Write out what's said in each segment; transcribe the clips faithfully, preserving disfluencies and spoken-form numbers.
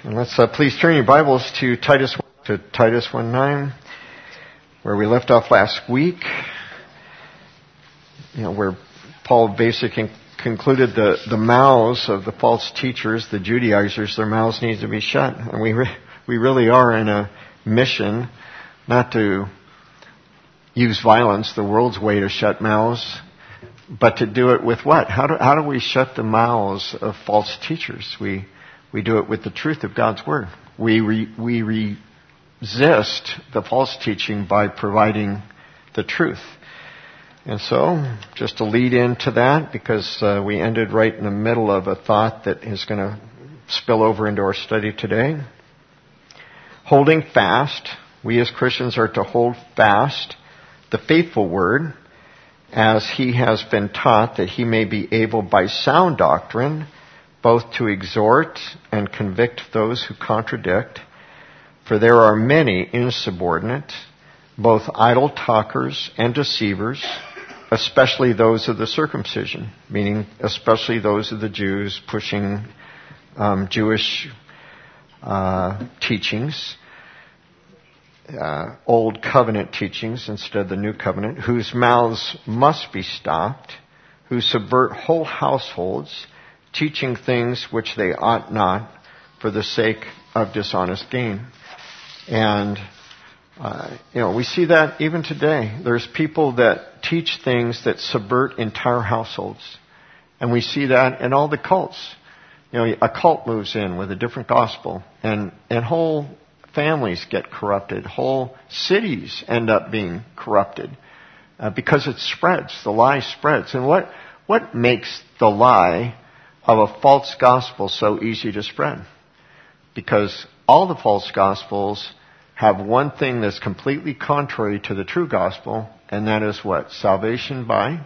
And let's uh, please turn your Bibles to Titus to Titus one nine, where we left off last week. You know, where Paul basically concluded the, the mouths of the false teachers, the Judaizers, their mouths need to be shut. And we re- we really are in a mission not to use violence, the world's way to shut mouths, but to do it with what? How do how do we shut the mouths of false teachers? We we do it with the truth of God's Word. We re, we resist the false teaching by providing the truth. And so, just to lead into that, because uh, we ended right in the middle of a thought that is going to spill over into our study today. Holding fast, we as Christians are to hold fast the faithful word, as he has been taught, that he may be able by sound doctrine both to exhort and convict those who contradict. For there are many insubordinate, both idle talkers and deceivers, especially those of the circumcision, meaning especially those of the Jews pushing um, Jewish uh, teachings, uh, old covenant teachings instead of the new covenant, whose mouths must be stopped, who subvert whole households, teaching things which they ought not for the sake of dishonest gain. And Uh, you know, we see that even today. There's people that teach things that subvert entire households. And we see that in all the cults. You know, a cult moves in with a different gospel, and, and whole families get corrupted. Whole cities end up being corrupted uh, because it spreads. The lie spreads. And what, what makes the lie of a false gospel so easy to spread? Because all the false gospels have one thing that's completely contrary to the true gospel, and that is what? Salvation by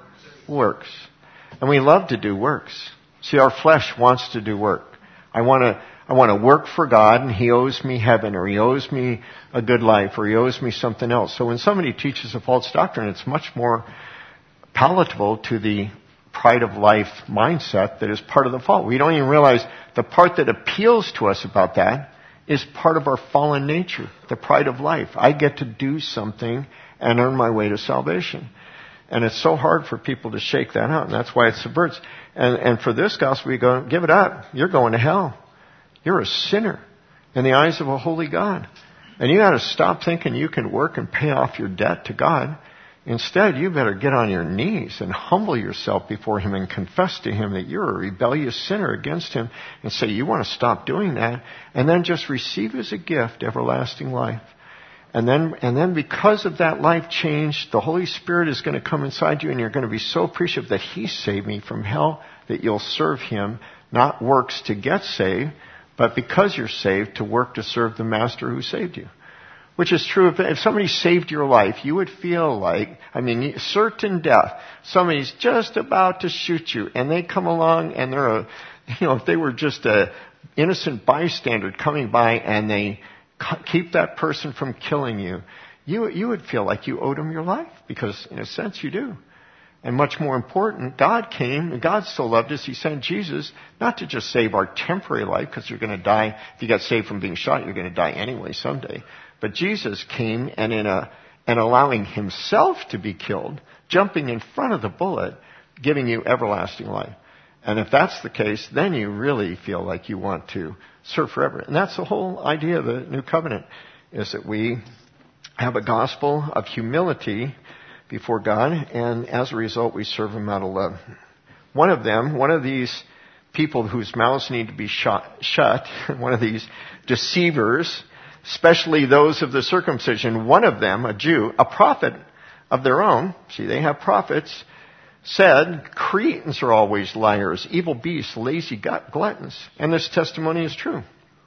works. And we love to do works. See, our flesh wants to do work. I want to, I want to work for God, and He owes me heaven, or He owes me a good life, or He owes me something else. So when somebody teaches a false doctrine, it's much more palatable to the pride of life mindset that is part of the fall. We don't even realize the part that appeals to us about that is part of our fallen nature, the pride of life. I get to do something and earn my way to salvation. And it's so hard for people to shake that out, and that's why it subverts. And, and for this gospel, we go, give it up. You're going to hell. You're a sinner in the eyes of a holy God. And you got to stop thinking you can work and pay off your debt to God. Instead, you better get on your knees and humble yourself before Him and confess to Him that you're a rebellious sinner against Him, and say you want to stop doing that, and then just receive as a gift everlasting life. And then, and then because of that life change, the Holy Spirit is going to come inside you, and you're going to be so appreciative that He saved me from hell that you'll serve Him, not works to get saved, but because you're saved, to work to serve the Master who saved you. Which is true. If, if somebody saved your life, you would feel like, I mean, certain death. Somebody's just about to shoot you, and they come along, and they're a, you know, if they were just a innocent bystander coming by, and they keep that person from killing you, you you would feel like you owed them your life, because in a sense you do. And much more important, God came, and God so loved us, He sent Jesus not to just save our temporary life, because you're going to die. If you got saved from being shot, you're going to die anyway someday. But Jesus came, and in a and allowing Himself to be killed, jumping in front of the bullet, giving you everlasting life. And if that's the case, then you really feel like you want to serve forever. And that's the whole idea of the New Covenant, is that we have a gospel of humility before God, and as a result, we serve Him out of love. One of them, one of these people whose mouths need to be shut, shut one of these deceivers, especially those of the circumcision, one of them, a Jew, a prophet of their own, see, they have prophets, said, Cretans are always liars, evil beasts, lazy gluttons. And this testimony is true.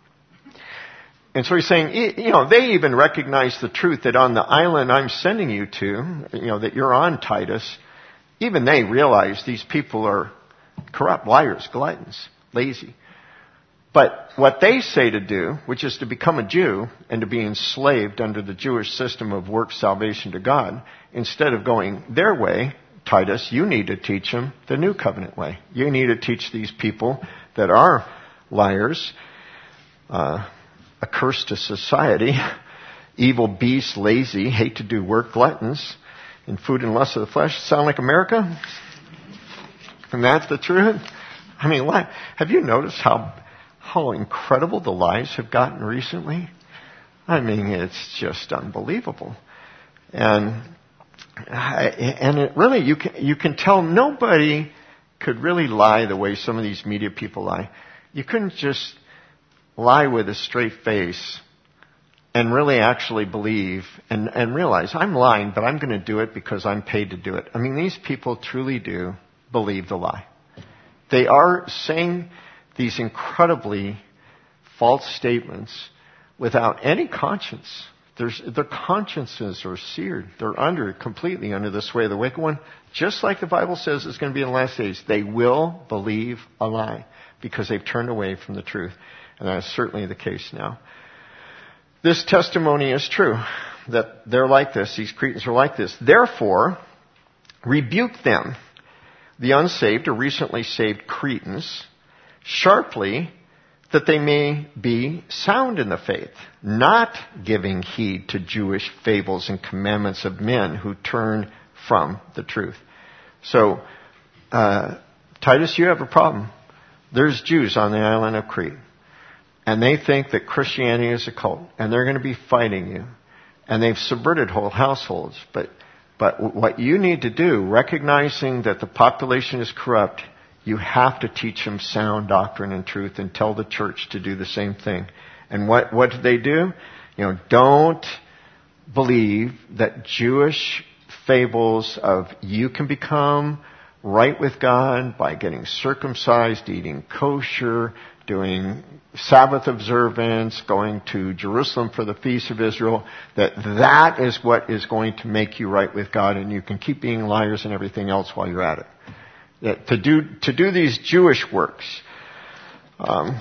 And so he's saying, you know, they even recognize the truth that on the island I'm sending you to, you know, that you're on, Titus, even they realize these people are corrupt, liars, gluttons, lazy. But what they say to do, which is to become a Jew and to be enslaved under the Jewish system of work salvation to God, instead of going their way, Titus, you need to teach them the new covenant way. You need to teach these people that are liars, uh, a curse to society, evil beasts, lazy, hate to do work, gluttons, in food and lust of the flesh. Sound like America? And that's the truth? I mean, what? Have you noticed how how incredible the lies have gotten recently? I mean, it's just unbelievable. And and it really, you can, you can tell nobody could really lie the way some of these media people lie. You couldn't just lie with a straight face and really actually believe and, and realize, I'm lying, but I'm going to do it because I'm paid to do it. I mean, these people truly do believe the lie. They are saying these incredibly false statements without any conscience. There's, their consciences are seared. They're under, completely under the sway of the wicked one. Just like the Bible says it's going to be in the last days. They will believe a lie because they've turned away from the truth. And that is certainly the case now. This testimony is true, that they're like this. These Cretans are like this. Therefore, rebuke them, the unsaved or recently saved Cretans, sharply, that they may be sound in the faith, not giving heed to Jewish fables and commandments of men who turn from the truth. So, uh, Titus, you have a problem. There's Jews on the island of Crete, and they think that Christianity is a cult, and they're going to be fighting you. And they've subverted whole households. But, but what you need to do, recognizing that the population is corrupt, you have to teach them sound doctrine and truth and tell the church to do the same thing. And what, what do they do? You know, don't believe that Jewish fables of you can become right with God by getting circumcised, eating kosher, doing Sabbath observance, going to Jerusalem for the Feast of Israel, that that is what is going to make you right with God, and you can keep being liars and everything else while you're at it. That to do to do these Jewish works, um,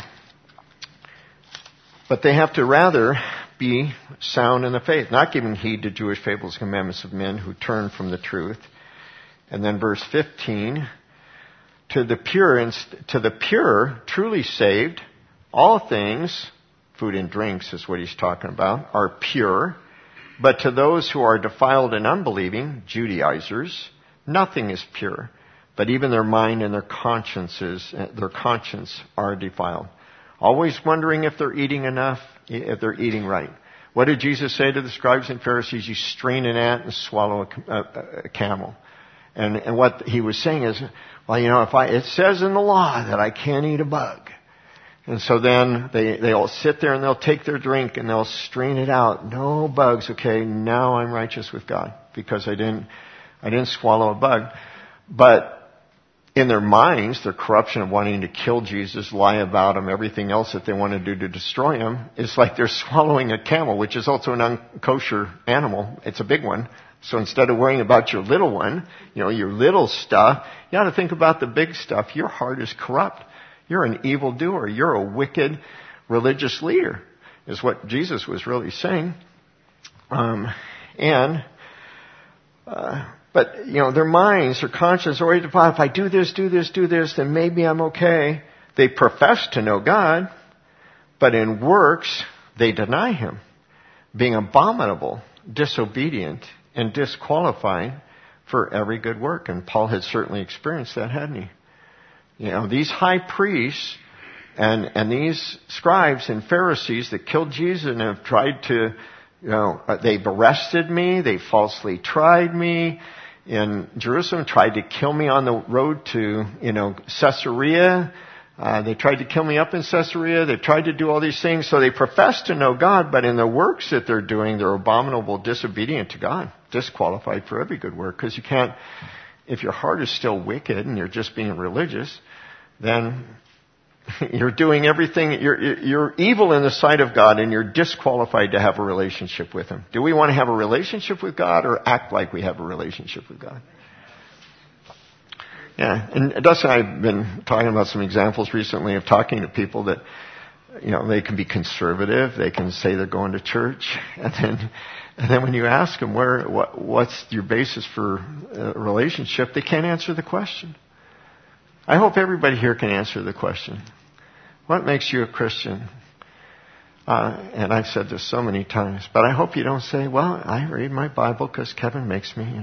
but they have to rather be sound in the faith, not giving heed to Jewish fables and commandments of men who turn from the truth. And then verse fifteen, to the pure, to the pure, truly saved, all things, food and drinks is what he's talking about, are pure. But to those who are defiled and unbelieving, Judaizers, nothing is pure. But even their mind and their consciences, their conscience are defiled. Always wondering if they're eating enough, if they're eating right. What did Jesus say to the scribes and Pharisees? You strain an ant and swallow a, a, a camel. And, and what he was saying is, well, you know, if I, it says in the law that I can't eat a bug. And so then they, they all sit there and they'll take their drink and they'll strain it out. No bugs. Okay, now I'm righteous with God because I didn't, I didn't swallow a bug. But in their minds, their corruption of wanting to kill Jesus, lie about him, everything else that they want to do to destroy him, is like they're swallowing a camel, which is also an unkosher animal. It's a big one. So instead of worrying about your little one, you know, your little stuff, you ought to think about the big stuff. Your heart is corrupt. You're an evildoer. You're a wicked religious leader, is what Jesus was really saying. Um, and, uh, But, you know, their minds, their conscience are already defined. If I do this, do this, do this, then maybe I'm okay. They profess to know God, but in works, they deny Him, being abominable, disobedient, and disqualifying for every good work. And Paul had certainly experienced that, hadn't he? You know, these high priests and, and these scribes and Pharisees that killed Jesus and have tried to, you know, they've arrested me, they falsely tried me in Jerusalem, tried to kill me on the road to, you know, Caesarea. Uh, they tried to kill me up in Caesarea. They tried to do all these things. So they profess to know God, but in the works that they're doing, they're abominable, disobedient to God, disqualified for every good work. Because you can't, if your heart is still wicked and you're just being religious, then you're doing everything, you're, you're evil in the sight of God and you're disqualified to have a relationship with Him. Do we want to have a relationship with God or act like we have a relationship with God? Yeah, and Dustin and I have been talking about some examples recently of talking to people that, you know, they can be conservative, they can say they're going to church, and then, and then when you ask them where, what, what's your basis for a relationship, they can't answer the question. I hope everybody here can answer the question. What makes you a Christian? Uh, and I've said this so many times, but I hope you don't say, well, I read my Bible because Kevin makes me.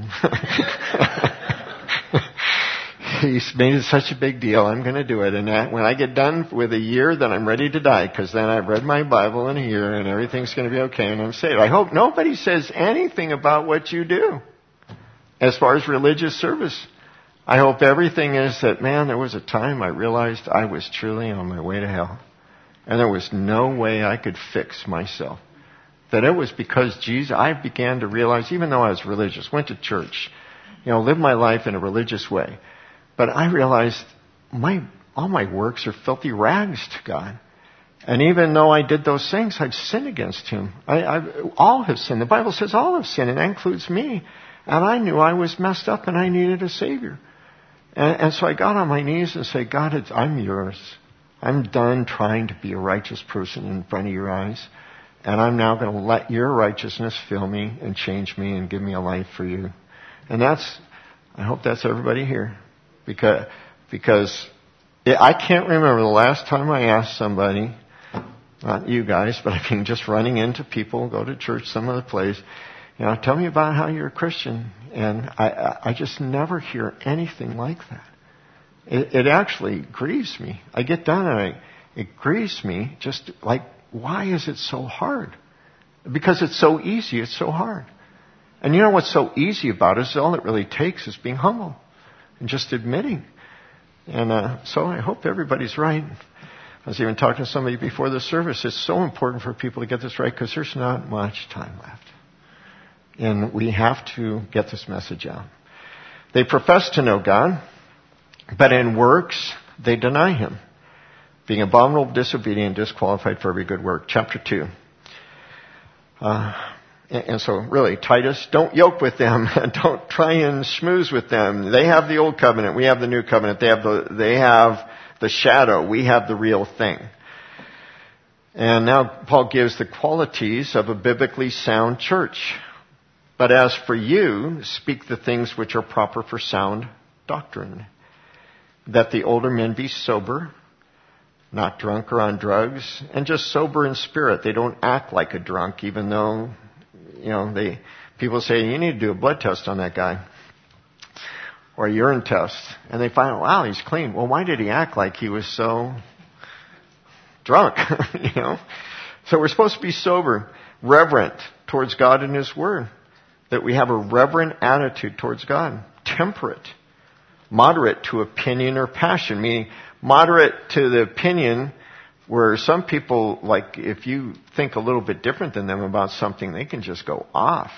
He's made it such a big deal. I'm going to do it. And that, when I get done with a year, then I'm ready to die because then I've read my Bible in a year and everything's going to be okay and I'm saved. I hope nobody says anything about what you do as far as religious service. I hope everything is that, man, there was a time I realized I was truly on my way to hell. And there was no way I could fix myself. That it was because Jesus, I began to realize, even though I was religious, went to church, you know, lived my life in a religious way. But I realized my all my works are filthy rags to God. And even though I did those things, I've sinned against Him. I, I've, all have sinned. The Bible says all have sinned, and that includes me. And I knew I was messed up and I needed a Savior. And, and so I got on my knees and said, God, it's, I'm yours. I'm done trying to be a righteous person in front of your eyes. And I'm now going to let your righteousness fill me and change me and give me a life for you. And that's, I hope that's everybody here. Because, because it, I can't remember the last time I asked somebody, not you guys, but I mean just running into people, go to church some other place, you know, tell me about how you're a Christian. And I, I just never hear anything like that. It, it actually grieves me. I get done and I, it grieves me just like, why is it so hard? Because it's so easy, it's so hard. And you know what's so easy about it is all it really takes is being humble and just admitting. And uh, so I hope everybody's right. I was even talking to somebody before the service. It's so important for people to get this right because there's not much time left. And we have to get this message out. They profess to know God, but in works they deny Him, being abominable, disobedient, disqualified for every good work. Chapter two. Uh, and, and so really, Titus, don't yoke with them. Don't try and schmooze with them. They have the old covenant. We have the new covenant. They have the, they have the shadow. We have the real thing. And now Paul gives the qualities of a biblically sound church. But as for you, speak the things which are proper for sound doctrine. That the older men be sober, not drunk or on drugs, and just sober in spirit. They don't act like a drunk, even though, you know, they people say, you need to do a blood test on that guy. Or a urine test. And they find, wow, he's clean. Well, why did he act like he was so drunk? You know? So we're supposed to be sober, reverent towards God and His Word. That we have a reverent attitude towards God. Temperate. Moderate to opinion or passion. Meaning, moderate to the opinion where some people, like, if you think a little bit different than them about something, they can just go off.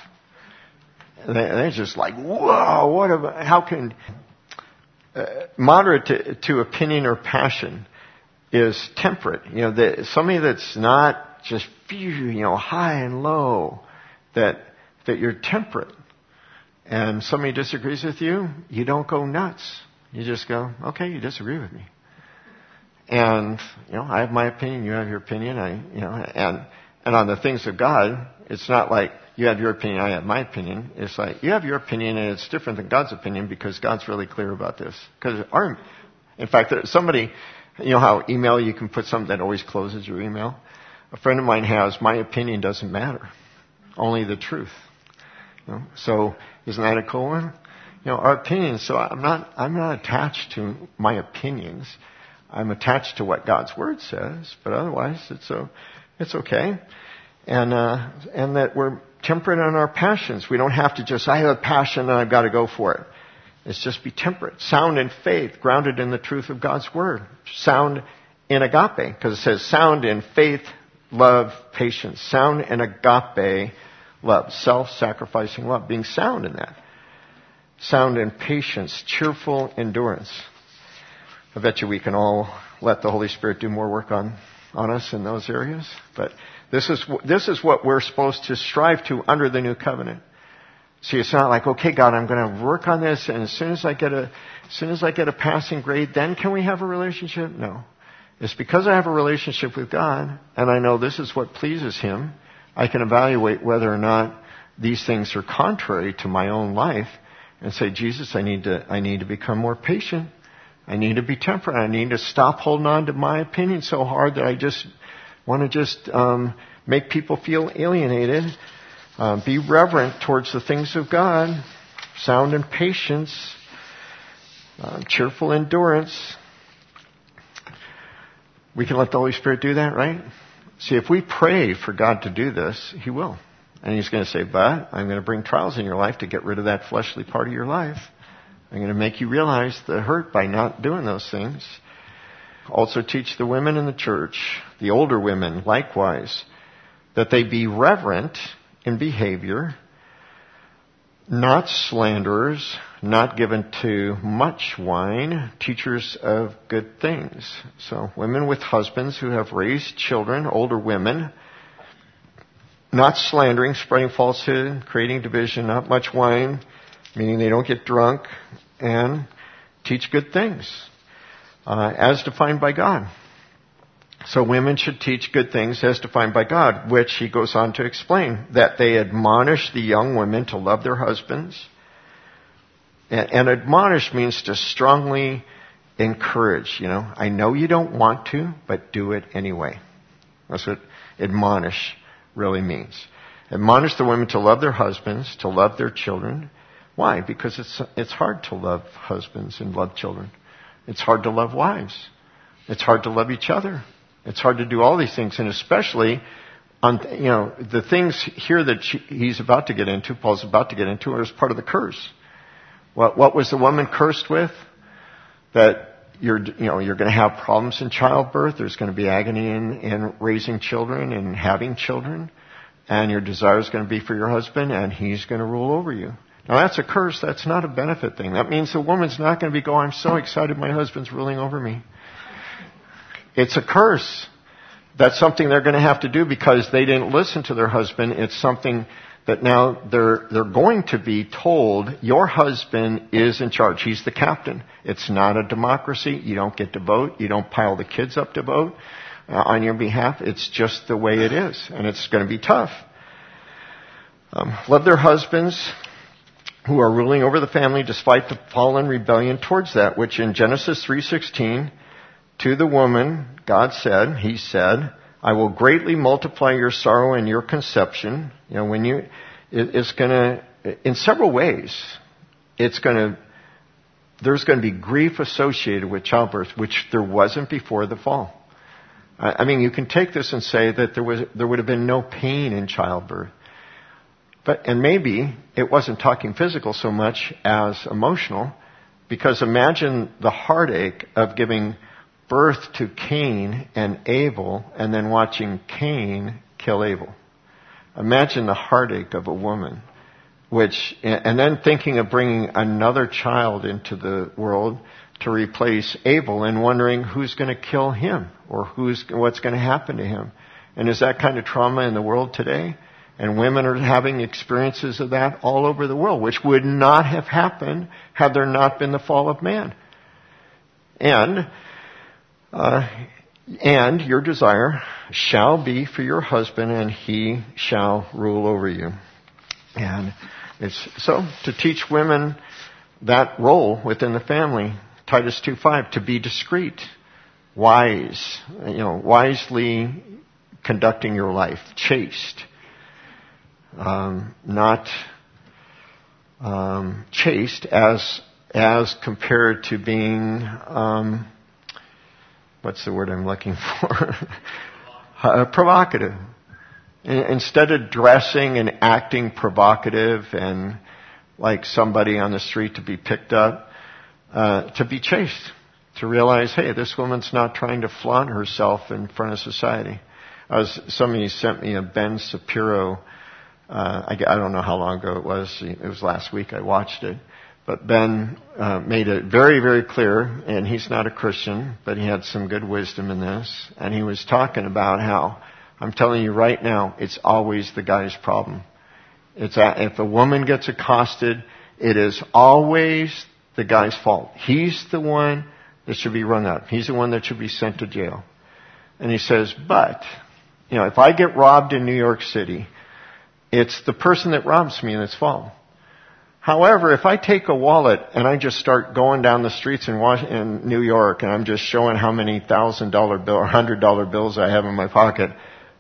They're just like, whoa, what about, how can, uh, moderate to, to opinion or passion is temperate. You know, the, somebody that's not just, you know, high and low, that, that you're temperate. And somebody disagrees with you, you don't go nuts. You just go, okay, you disagree with me. And, you know, I have my opinion, you have your opinion, I, you know, and, and on the things of God, it's not like you have your opinion, I have my opinion. It's like you have your opinion and it's different than God's opinion because God's really clear about this. Because our, in fact, somebody, you know how email you can put something that always closes your email? A friend of mine has, my opinion doesn't matter. Only the truth. You know, so isn't that a cool one? You know, our opinions, so I'm not, I'm not attached to my opinions. I'm attached to what God's Word says, but otherwise it's so, it's okay. And, uh, and that we're temperate on our passions. We don't have to just, I have a passion and I've got to go for it. It's just be temperate. Sound in faith, grounded in the truth of God's Word. Sound in agape, because it says sound in faith, love, patience. Sound in agape love, self-sacrificing love, being sound in that. Sound in patience, cheerful endurance. I bet you we can all let the Holy Spirit do more work on, on us in those areas. But this is, this is what we're supposed to strive to under the new covenant. See, it's not like, okay, God, I'm going to work on this, and as soon as I get a, as soon as I get a passing grade, then can we have a relationship? No. It's because I have a relationship with God, and I know this is what pleases Him, I can evaluate whether or not these things are contrary to my own life, and say, Jesus, I need to, I need to become more patient. I need to be temperate. I need to stop holding on to my opinion so hard that I just, want to just um, make people feel alienated. Uh, be reverent towards the things of God, sound in patience, uh, cheerful endurance. We can let the Holy Spirit do that, right? See, if we pray for God to do this, He will. And He's going to say, but I'm going to bring trials in your life to get rid of that fleshly part of your life. I'm going to make you realize the hurt by not doing those things. Also teach the women in the church, the older women likewise, that they be reverent in behavior, not slanderers, not given to much wine, teachers of good things. So women with husbands who have raised children, older women, not slandering, spreading falsehood, creating division, not much wine, meaning they don't get drunk, and teach good things, uh, as defined by God. So women should teach good things as defined by God, which he goes on to explain, that they admonish the young women to love their husbands. And, and admonish means to strongly encourage, you know. I know you don't want to, but do it anyway. That's what admonish really means. Admonish the women to love their husbands, to love their children. Why? Because it's it's hard to love husbands and love children. It's hard to love wives. It's hard to love each other. It's hard to do all these things, and especially on, you know, the things here that she, he's about to get into, Paul's about to get into, are as part of the curse. What, what was the woman cursed with? That you're, you know, you're going to have problems in childbirth. There's going to be agony in, in raising children and having children, and your desire is going to be for your husband, and he's going to rule over you. Now that's a curse. That's not a benefit thing. That means the woman's not going to be going, I'm so excited my husband's ruling over me. It's a curse. That's something they're going to have to do because they didn't listen to their husband. It's something that now they're they're going to be told, your husband is in charge. He's the captain. It's not a democracy. You don't get to vote. You don't pile the kids up to vote uh, on your behalf. It's just the way it is. And it's going to be tough. Um, love their husbands who are ruling over the family despite the fallen rebellion towards that, which in Genesis three sixteen, to the woman, God said, He said, I will greatly multiply your sorrow and your conception. You know, when you, it, it's going to, in several ways, it's going to, there's going to be grief associated with childbirth, which there wasn't before the fall. I, I mean, you can take this and say that there was, there would have been no pain in childbirth. But, and maybe it wasn't talking physical so much as emotional, because imagine the heartache of giving birth to Cain and Abel, and then watching Cain kill Abel. Imagine the heartache of a woman, which, and then thinking of bringing another child into the world to replace Abel, and wondering who's going to kill him, or who's what's going to happen to him. And is that kind of trauma in the world today? And women are having experiences of that all over the world, which would not have happened had there not been the fall of man. And Uh, and your desire shall be for your husband, and he shall rule over you. And it's so to teach women that role within the family. Titus two five, to be discreet, wise, you know, wisely conducting your life, chaste, um, not um, chaste as as compared to being. Um, What's the word I'm looking for? uh, provocative. Instead of dressing and acting provocative and like somebody on the street to be picked up, uh, to be chaste. To realize, hey, this woman's not trying to flaunt herself in front of society. I was, somebody sent me a Ben Shapiro, uh, I, I don't know how long ago it was. It was last week I watched it. But Ben uh, made it very, very clear, and he's not a Christian, but he had some good wisdom in this. And he was talking about how, I'm telling you right now, it's always the guy's problem. It's a, if a woman gets accosted, it is always the guy's fault. He's the one that should be rung up. He's the one that should be sent to jail. And he says, but, you know, if I get robbed in New York City, it's the person that robs me that's fault. However, if I take a wallet and I just start going down the streets in, Washington, in New York, and I'm just showing how many thousand dollar bill or hundred dollar bills I have in my pocket,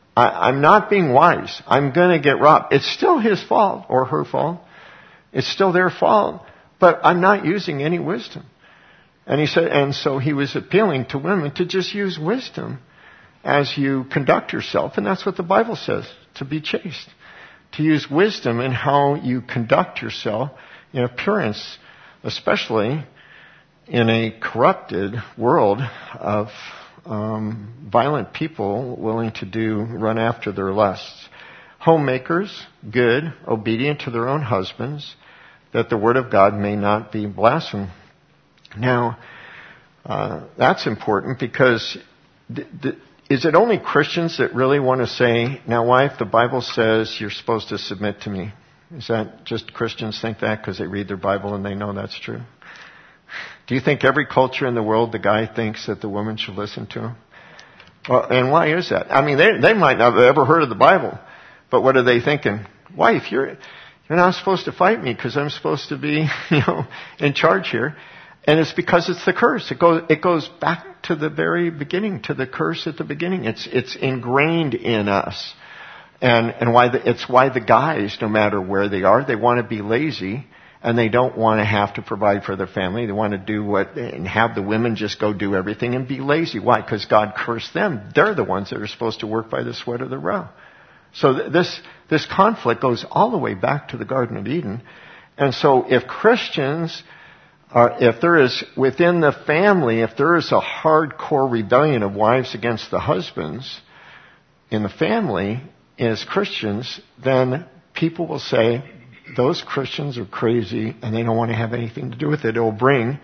I, I'm not being wise. I'm going to get robbed. It's still his fault or her fault. It's still their fault. But I'm not using any wisdom. And he said, and so he was appealing to women to just use wisdom as you conduct yourself. And that's what the Bible says, to be chaste. To use wisdom in how you conduct yourself in appearance, especially in a corrupted world of um, violent people willing to do, run after their lusts. Homemakers, good, obedient to their own husbands, that the word of God may not be blasphemed. Now, uh, that's important because th- th- is it only Christians that really want to say, now wife, the Bible says you're supposed to submit to me? Is that just Christians think that because they read their Bible and they know that's true? Do you think every culture in the world, the guy thinks that the woman should listen to him? Well, and why is that? I mean, they, they might not have ever heard of the Bible, but what are they thinking? Wife, you're, you're not supposed to fight me because I'm supposed to be, you know, in charge here. And it's because it's the curse. It goes, it goes back to the very beginning, to the curse at the beginning. It's, it's ingrained in us. And, and why the, it's why the guys, no matter where they are, they want to be lazy and they don't want to have to provide for their family. They want to do what, and have the women just go do everything and be lazy. Why? Because God cursed them. They're the ones that are supposed to work by the sweat of their brow. So th- this, this conflict goes all the way back to the Garden of Eden. And so if Christians, Uh, if there is, within the family, if there is a hardcore rebellion of wives against the husbands in the family as Christians, then people will say, those Christians are crazy and they don't want to have anything to do with it. It will bring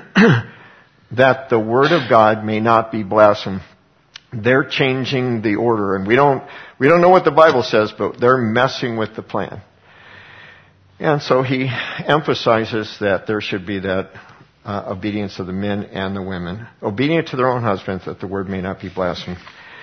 that the word of God may not be blasphemed. They're changing the order, and we don't, we don't know what the Bible says, but they're messing with the plan. And so he emphasizes that there should be that uh, obedience of the men and the women, obedient to their own husbands, that the word may not be blasphemed.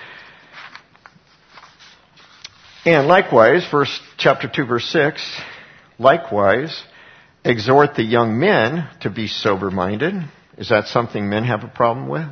And likewise, verse chapter two, verse six, likewise, exhort the young men to be sober-minded. Is that something men have a problem with?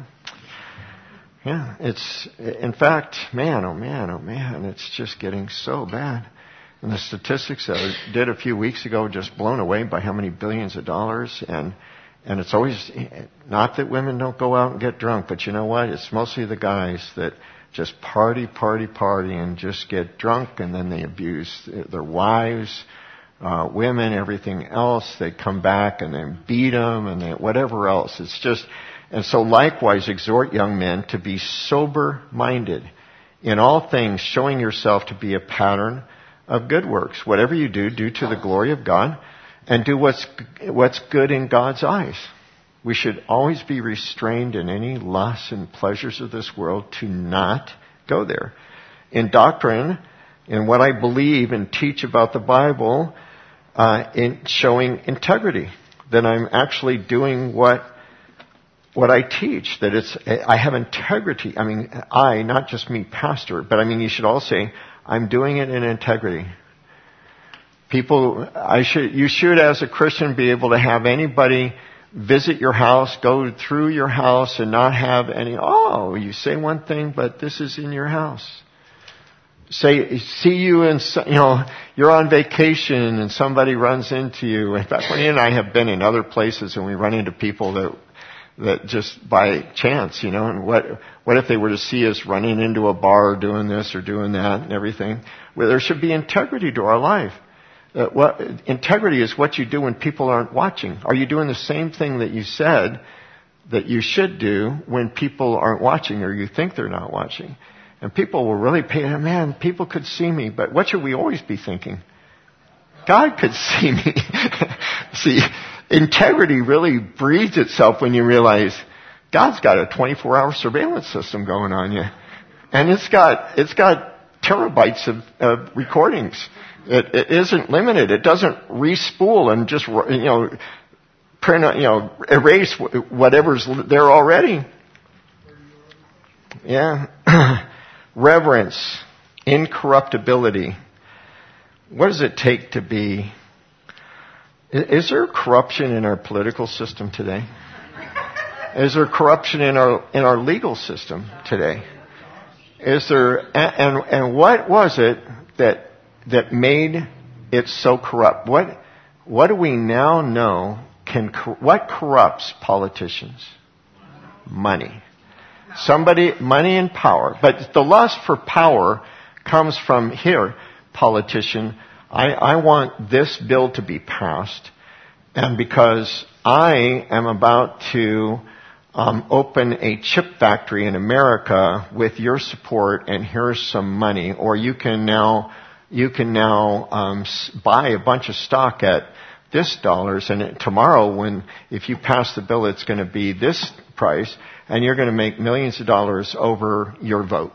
Yeah, it's, in fact, man, oh man, oh man, it's just getting so bad. And the statistics that I did a few weeks ago, just blown away by how many billions of dollars. And and it's always, not that women don't go out and get drunk, but you know what? It's mostly the guys that just party, party, party, and just get drunk, and then they abuse their wives, uh, women, everything else. They come back and then beat them, and they, whatever else. It's just, and so likewise exhort young men to be sober-minded in all things, showing yourself to be a pattern of good works. Whatever you do, do to the glory of God, and do what's what's good in God's eyes. We should always be restrained in any lusts and pleasures of this world to not go there. In doctrine, in what I believe and teach about the Bible, uh, in showing integrity, that I'm actually doing what what I teach, that it's I have integrity. I mean, I, not just me, pastor, but I mean, you should all say, I'm doing it in integrity. People, I should, you should as a Christian be able to have anybody visit your house, go through your house and not have any, oh, you say one thing, but this is in your house. Say, see you in, you know, you're on vacation and somebody runs into you. In fact, Lenny and I have been in other places and we run into people that that just by chance, you know, and what what if they were to see us running into a bar doing this or doing that and everything? Well, there should be integrity to our life. Uh, what, integrity is what you do when people aren't watching. Are you doing the same thing that you said that you should do when people aren't watching or you think they're not watching? And people will really pay, man, people could see me, but what should we always be thinking? God could see me. See, integrity really breeds itself when you realize God's got a twenty-four hour surveillance system going on you. And it's got, it's got terabytes of, of recordings. It, it isn't limited. It doesn't re-spool and just, you know, print, you know, erase whatever's there already. Yeah. Reverence, incorruptibility. What does it take to be? Is there corruption in our political system today? Is there corruption in our in our legal system today? Is there, and, and what was it that, that made it so corrupt? What, what do we now know can, what corrupts politicians? Money. Somebody, money and power. But the lust for power comes from here, politician. I, I want this bill to be passed. And because I am about to um, open a chip factory in America with your support, and here's some money, or you can now you can now um, buy a bunch of stock at this dollars, and it, tomorrow, when if you pass the bill, it's going to be this price, and you're going to make millions of dollars over your vote.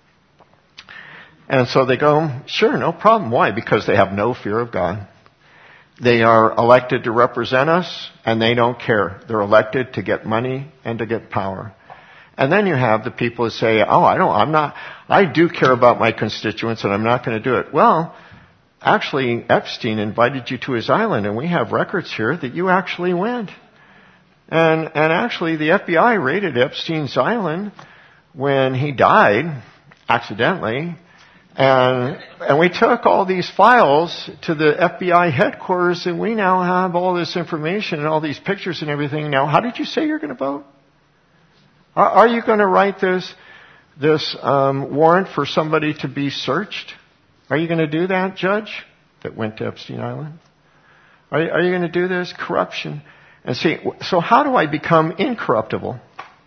And so they go, sure, no problem. Why? Because they have no fear of God. They are elected to represent us, and they don't care. They're elected to get money and to get power. And then you have the people who say, oh, I don't, I'm not, I do care about my constituents, and I'm not going to do it. Well, actually, Epstein invited you to his island, and we have records here that you actually went. And, and actually, the F B I raided Epstein's island when he died, accidentally. And, and we took all these files to the F B I headquarters, and we now have all this information and all these pictures and everything. Now, how did you say you're going to vote? Are, are you going to write this, this um, warrant for somebody to be searched? Are you going to do that, Judge, that went to Epstein Island? Are, are you going to do this? Corruption. And see, so how do I become incorruptible?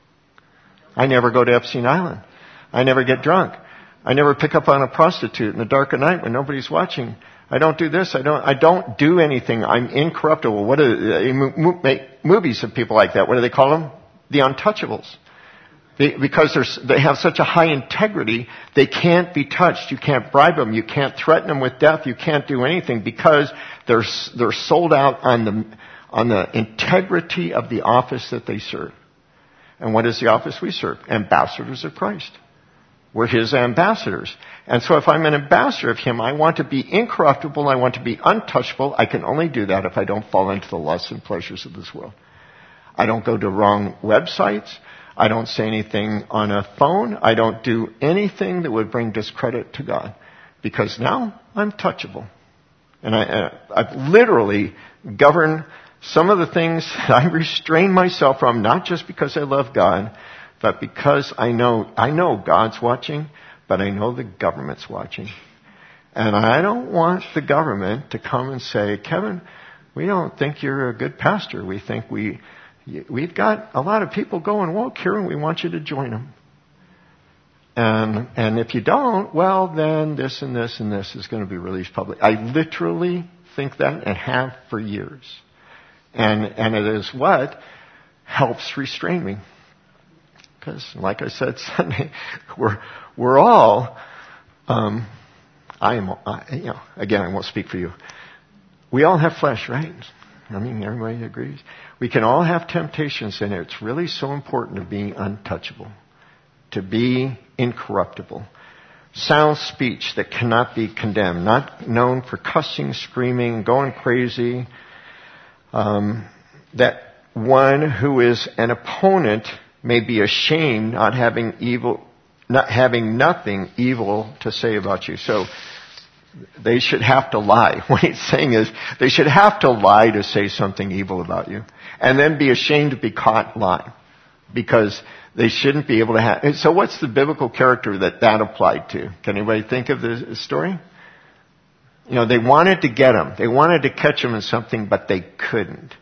I never go to Epstein Island. I never get drunk. I never pick up on a prostitute in the dark of night when nobody's watching. I don't do this. I don't. I don't do anything. I'm incorruptible. What are they make movies of people like that? What do they call them? The untouchables. They, because they're, they have such a high integrity, they can't be touched. You can't bribe them. You can't threaten them with death. You can't do anything because they're they're sold out on the on the integrity of the office that they serve. And what is the office we serve? Ambassadors of Christ. We're His ambassadors. And so if I'm an ambassador of Him, I want to be incorruptible, I want to be untouchable. I can only do that if I don't fall into the lusts and pleasures of this world. I don't go to wrong websites. I don't say anything on a phone. I don't do anything that would bring discredit to God. Because now I'm touchable. And I, uh, I've literally governed some of the things that I restrain myself from, not just because I love God, but because I know, I know God's watching, but I know the government's watching. And I don't want the government to come and say, Kevin, we don't think you're a good pastor. We think we, we've got a lot of people going woke here and we want you to join them. And, and if you don't, well, then this and this and this is going to be released public. I literally think that and have for years. And, and it is what helps restrain me. Because, like I said Sunday, we're we're all, um, I am, I, you know, again, I won't speak for you. We all have flesh, right? I mean, everybody agrees. We can all have temptations, and it's really so important to be untouchable, to be incorruptible. Sound speech that cannot be condemned, not known for cussing, screaming, going crazy. Um, that one who is an opponent may be ashamed not having evil, not having nothing evil to say about you. So they should have to lie. What he's saying is they should have to lie to say something evil about you, and then be ashamed to be caught lying, because they shouldn't be able to have. So what's the biblical character that that applied to? Can anybody think of the story? You know, they wanted to get him. They wanted to catch him in something, but they couldn't.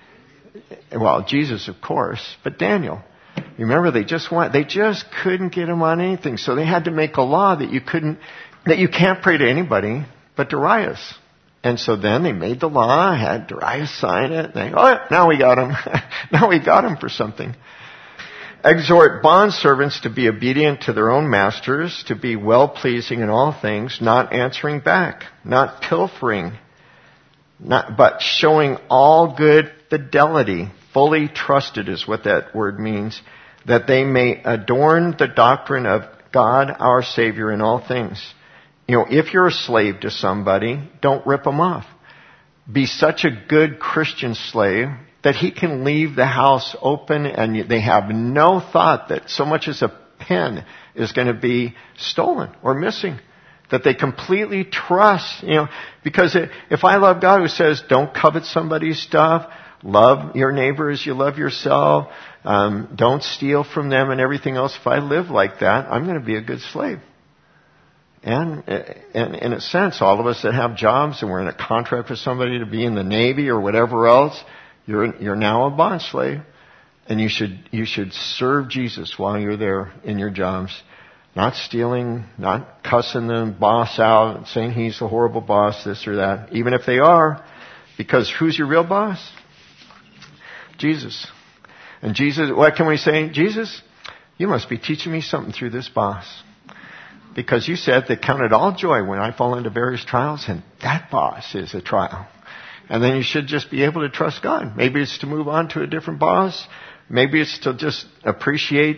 Well, Jesus, of course, but Daniel. Remember, they just want, they just couldn't get him on anything. So they had to make a law that you couldn't, that you can't pray to anybody but Darius. And so then they made the law, had Darius sign it. And they, oh, now we got him. Now we got him for something. Exhort bondservants to be obedient to their own masters, to be well-pleasing in all things, not answering back, not pilfering, not, but showing all good fidelity. Fully trusted is what that word means, that they may adorn the doctrine of God our Savior in all things. You know, if you're a slave to somebody, don't rip them off. Be such a good Christian slave that he can leave the house open and they have no thought that so much as a pen is going to be stolen or missing. That they completely trust, you know, because if I love God who says, don't covet somebody's stuff, love your neighbor as you love yourself, um, don't steal from them and everything else, if I live like that, I'm going to be a good slave. And, and in a sense, all of us that have jobs and we're in a contract with somebody to be in the Navy or whatever else, you're, you're now a bond slave. And you should, you should serve Jesus while you're there in your jobs. Not stealing, not cussing the boss out, saying he's a horrible boss, this or that. Even if they are, because who's your real boss? Jesus. And Jesus, what can we say? Jesus, you must be teaching me something through this boss. Because you said that count it all joy when I fall into various trials, and that boss is a trial. And then you should just be able to trust God. Maybe it's to move on to a different boss. Maybe it's to just appreciate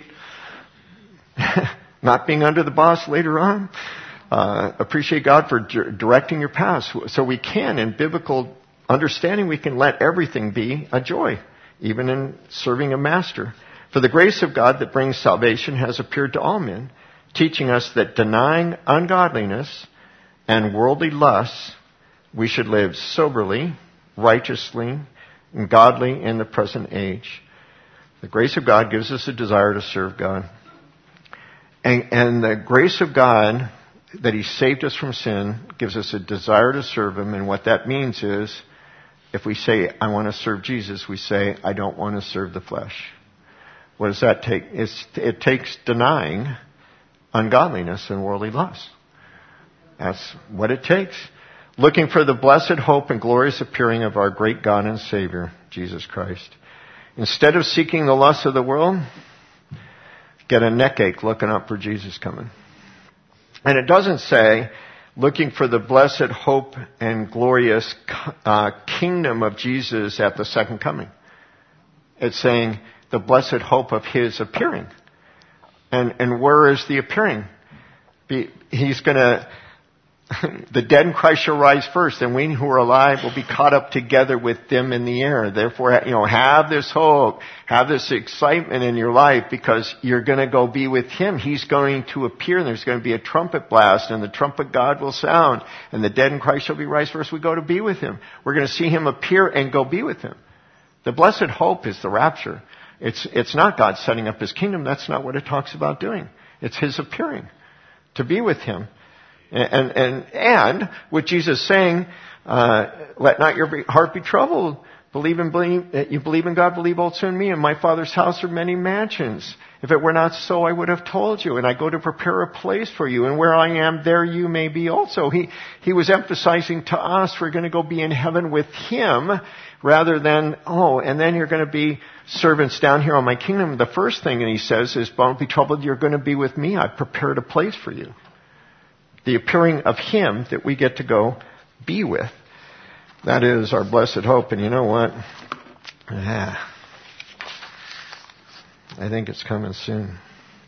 not being under the boss later on. Uh, appreciate God for di- directing your path. So we can, in biblical understanding, we can let everything be a joy, even in serving a master. For the grace of God that brings salvation has appeared to all men, teaching us that denying ungodliness and worldly lusts, we should live soberly, righteously, and godly in the present age. The grace of God gives us a desire to serve God. And, and the grace of God, that He saved us from sin, gives us a desire to serve Him. And what that means is, if we say, I want to serve Jesus, we say, I don't want to serve the flesh. What does that take? It's, it takes denying ungodliness and worldly lust. That's what it takes. Looking for the blessed hope and glorious appearing of our great God and Savior, Jesus Christ. Instead of seeking the lusts of the world, get a neck ache looking up for Jesus coming. And it doesn't say looking for the blessed hope and glorious uh, kingdom of Jesus at the second coming. It's saying the blessed hope of His appearing. And and where is the appearing? Be, he's going to, the dead in Christ shall rise first, and we who are alive will be caught up together with them in the air. Therefore, you know, have this hope, have this excitement in your life, because you're going to go be with Him. He's going to appear, and there's going to be a trumpet blast, and the trumpet God will sound, and the dead in Christ shall be rise first. We go to be with Him. We're going to see Him appear and go be with Him. The blessed hope is the rapture. It's, it's not God setting up His kingdom. That's not what it talks about doing. It's His appearing to be with Him. And, and, and with Jesus saying, uh, let not your heart be troubled. Believe in, believe, you believe in God, believe also in me. In my Father's house are many mansions. If it were not so, I would have told you. And I go to prepare a place for you. And where I am, there you may be also. He, he was emphasizing to us, we're going to go be in heaven with Him, rather than, oh, and then you're going to be servants down here on my kingdom. The first thing, and He says, is don't be troubled. You're going to be with me. I've prepared a place for you. The appearing of Him that we get to go be with. That is our blessed hope. And you know what? Ah, I think it's coming soon.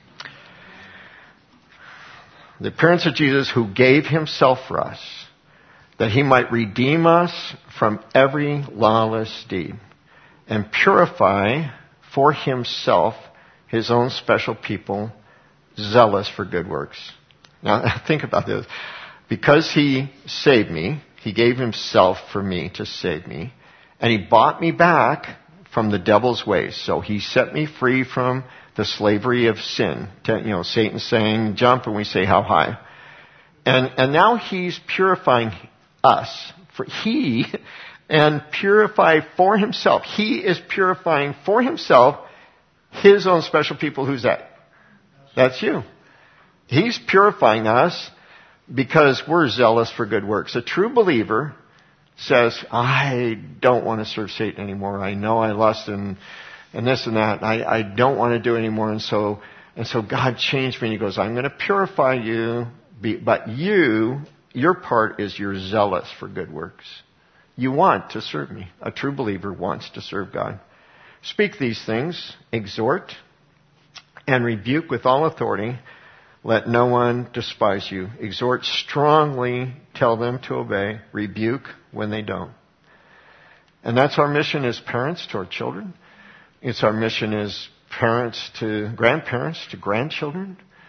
The appearance of Jesus, who gave Himself for us, that He might redeem us from every lawless deed and purify for Himself His own special people, zealous for good works. Now, think about this. Because He saved me, He gave Himself for me to save me, and He bought me back from the devil's ways. So He set me free from the slavery of sin. You know, Satan saying, jump, and we say, how high? And, and now He's purifying us. For He, and purify for Himself. He is purifying for Himself His own special people. Who's that? That's you. He's purifying us because we're zealous for good works. A true believer says, I don't want to serve Satan anymore. I know I lust and, and this and that. I, I don't want to do it anymore. And so, and so God changed me. And He goes, I'm going to purify you. But you, your part is you're zealous for good works. You want to serve me. A true believer wants to serve God. Speak these things, exhort, and rebuke with all authority. Let no one despise you. Exhort strongly, tell them to obey, rebuke when they don't. And that's our mission as parents to our children. It's our mission as parents to grandparents, to grandchildren.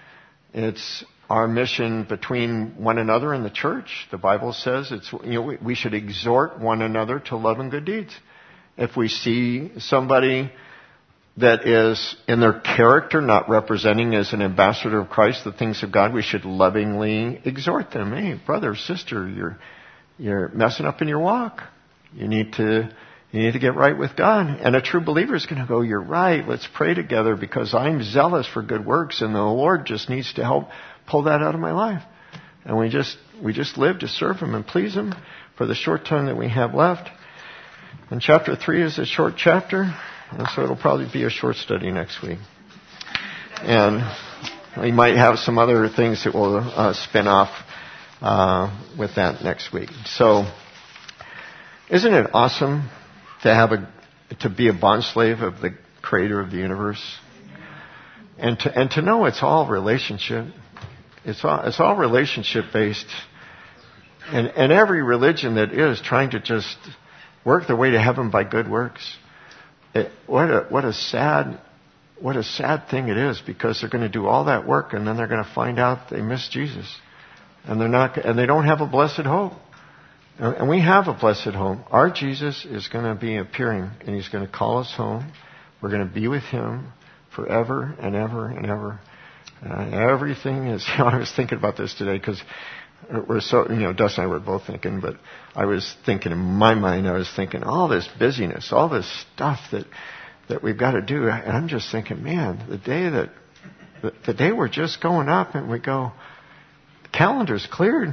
It's our mission between one another in the church. The Bible says it's, you know, we, we should exhort one another to love and good deeds. If we see somebody that is in their character not representing as an ambassador of Christ the things of God, we should lovingly exhort them. Hey, brother, sister, you're you're messing up in your walk. You need to you need to get right with God. And a true believer is going to go, you're right, let's pray together because I'm zealous for good works and the Lord just needs to help pull that out of my life. And we just we just live to serve Him and please Him for the short time that we have left. And chapter three is a short chapter. And so it'll probably be a short study next week. And we might have some other things that will uh, spin off uh, with that next week. So, isn't it awesome to have a to be a bondslave of the Creator of the universe, and to and to know it's all relationship. It's all it's all relationship based, and and every religion that is trying to just work their way to heaven by good works. It, what a what a sad what a sad thing it is, because they're going to do all that work and then they're going to find out they miss Jesus, and they're not and they don't have a blessed hope. And we have a blessed hope. Our Jesus is going to be appearing, and He's going to call us home. We're going to be with Him forever and ever and ever. Uh, everything is. You know, I was thinking about this today because we're so, you know, Dustin and I were both thinking, but I was thinking in my mind, I was thinking all this busyness, all this stuff that, that we've got to do. And I'm just thinking, man, the day that, the, the day we're just going up and we go, the calendar's cleared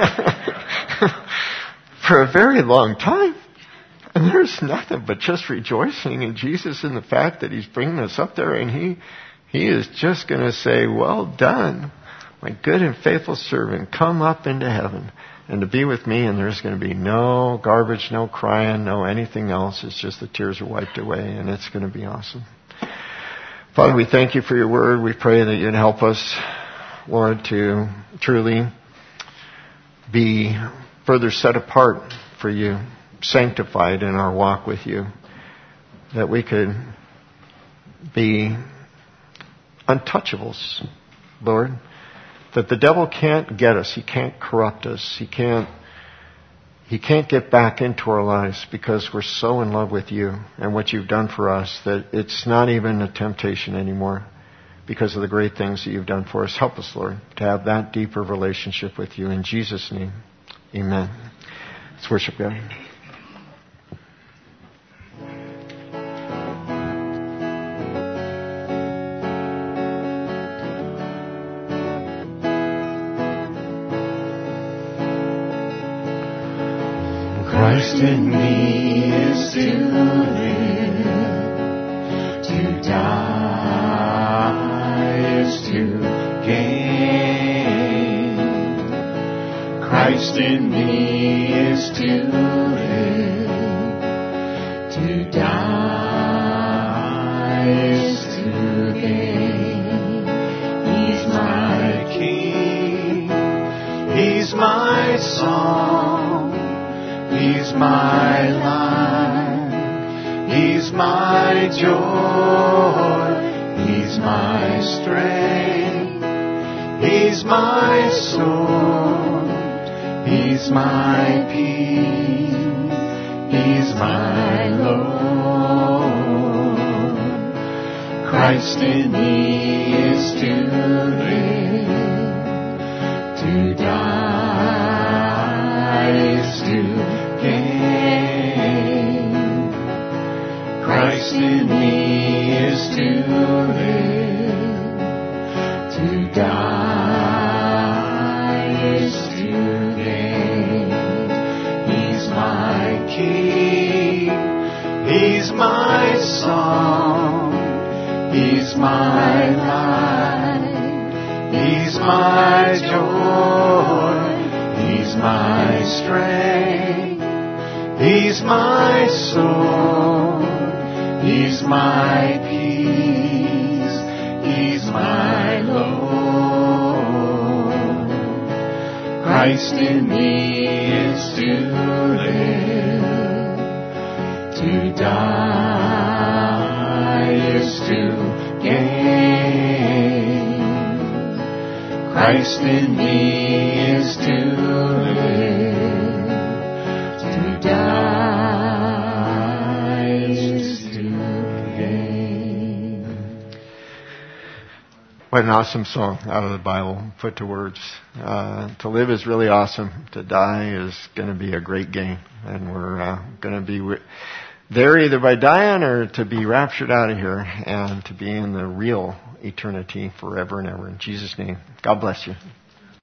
for a very long time. And there's nothing but just rejoicing in Jesus and the fact that He's bringing us up there, and He, He is just going to say, well done, my good and faithful servant, come up into heaven and to be with me, and there's going to be no garbage, no crying, no anything else. It's just the tears are wiped away, and it's going to be awesome. Father, we thank You for Your word. We pray that You'd help us, Lord, to truly be further set apart for You, sanctified in our walk with You, that we could be untouchables, Lord. That the devil can't get us. He can't corrupt us. He can't, he can't get back into our lives because we're so in love with You and what You've done for us that it's not even a temptation anymore because of the great things that You've done for us. Help us, Lord, to have that deeper relationship with You. In Jesus' name, amen. Let's worship God. Christ in me is to live, to die is to gain. Christ in me is to live, to die is to gain. He's my King, He's my song. He's my life, He's my joy, He's my strength, He's my sword, He's my peace, He's my Lord. Christ in me is to live, to die is to gain. Christ in me is to live, to die is to gain. He's my King, He's my song, He's my life, He's my joy, He's my strength, He's my sword, He's my peace, He's my Lord. Christ in me is to live, to die is to gain. Christ in me is to live, to die is to gain. What an awesome song out of the Bible, put to words. Uh, to live is really awesome. To die is going to be a great gain. And we're uh, going to be w- there either by dying or to be raptured out of here and to be in the real eternity forever and ever. In Jesus' name, God bless you.